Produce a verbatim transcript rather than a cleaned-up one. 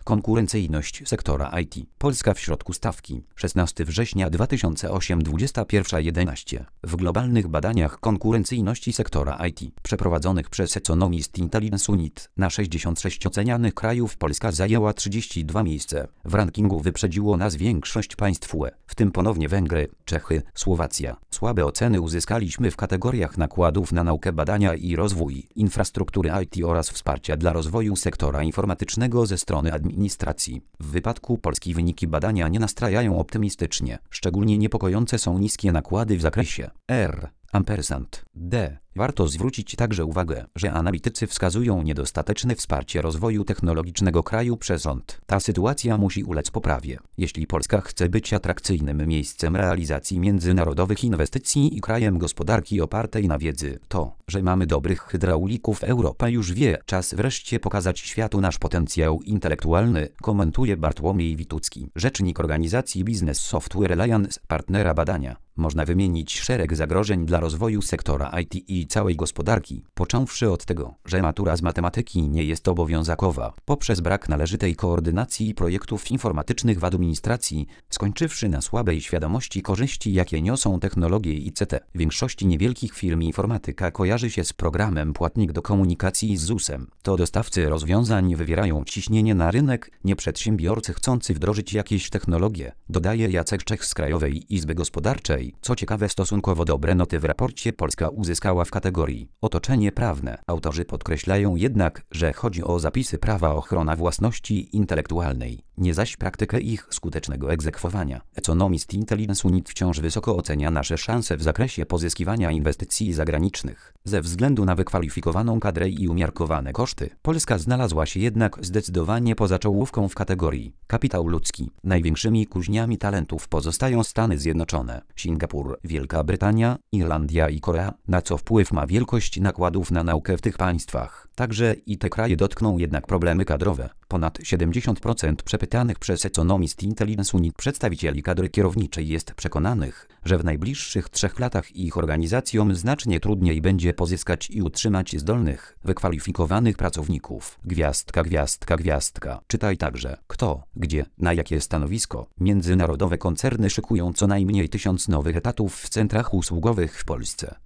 Konkurencyjność sektora I T. Polska w środku stawki. szesnastego września dwa tysiące ósmego, dwudziesta pierwsza jedenaście. W globalnych badaniach konkurencyjności sektora I T, przeprowadzonych przez Economist Intelligence Unit, na sześćdziesiąt sześć ocenianych krajów Polska zajęła trzydzieste dwa miejsce. W rankingu wyprzedziło nas większość państw U E, w tym ponownie Węgry, Czechy, Słowacja. Słabe oceny uzyskaliśmy w kategoriach nakładów na naukę, badania i rozwój, infrastruktury I T oraz wsparcia dla rozwoju sektora informatycznego ze strony administracji. W wypadku Polski wyniki badania nie nastrajają optymistycznie. Szczególnie niepokojące są niskie nakłady w zakresie R. Ampersand. D. Warto zwrócić także uwagę, że analitycy wskazują niedostateczne wsparcie rozwoju technologicznego kraju przez rząd. Ta sytuacja musi ulec poprawie. Jeśli Polska chce być atrakcyjnym miejscem realizacji międzynarodowych inwestycji i krajem gospodarki opartej na wiedzy, to, że mamy dobrych hydraulików, Europa już wie. Czas wreszcie pokazać światu nasz potencjał intelektualny, komentuje Bartłomiej Witucki, rzecznik organizacji Business Software Alliance, partnera badania. Można wymienić szereg zagrożeń dla rozwoju sektora I T i całej gospodarki, począwszy od tego, że matura z matematyki nie jest obowiązkowa, poprzez brak należytej koordynacji projektów informatycznych w administracji, skończywszy na słabej świadomości korzyści, jakie niosą technologie I C T. W większości niewielkich firm informatyka kojarzy się z programem płatnik do komunikacji z Z U S-em. To dostawcy rozwiązań wywierają ciśnienie na rynek, nie przedsiębiorcy chcący wdrożyć jakieś technologie, dodaje Jacek Czech z Krajowej Izby Gospodarczej. Co ciekawe, stosunkowo dobre noty w raporcie Polska uzyskała w kategorii otoczenie prawne. Autorzy podkreślają jednak, że chodzi o zapisy prawa, ochrona własności intelektualnej, nie zaś praktykę ich skutecznego egzekwowania. Economist Intelligence Unit wciąż wysoko ocenia nasze szanse w zakresie pozyskiwania inwestycji zagranicznych. Ze względu na wykwalifikowaną kadrę i umiarkowane koszty, Polska znalazła się jednak zdecydowanie poza czołówką w kategorii kapitał ludzki. Największymi kuźniami talentów pozostają Stany Zjednoczone, Singapur, Wielka Brytania, Irlandia i Korea, na co wpływ ma wielkość nakładów na naukę w tych państwach. Także i te kraje dotkną jednak problemy kadrowe. Ponad siedemdziesiąt procent przepytanych przez Economist Intelligence Unit przedstawicieli kadry kierowniczej jest przekonanych, że w najbliższych trzech latach ich organizacjom znacznie trudniej będzie pozyskać i utrzymać zdolnych, wykwalifikowanych pracowników. Gwiazdka, gwiazdka, gwiazdka. Czytaj także, kto, gdzie, na jakie stanowisko. Międzynarodowe koncerny szykują co najmniej tysiąc nowych etatów w centrach usługowych w Polsce.